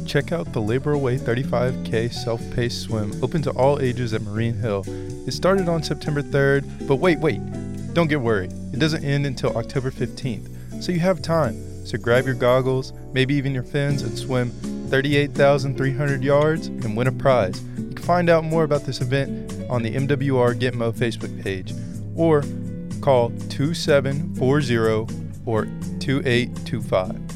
Check out the Labor Away 35K self-paced swim open to all ages at Marine Hill. It started on September 3rd, but wait, don't get worried. It doesn't end until October 15th, so you have time. So grab your goggles, maybe even your fins, and swim 38,300 yards and win a prize. You can find out more about this event on the MWR Gitmo Facebook page or call 2740 or 2825.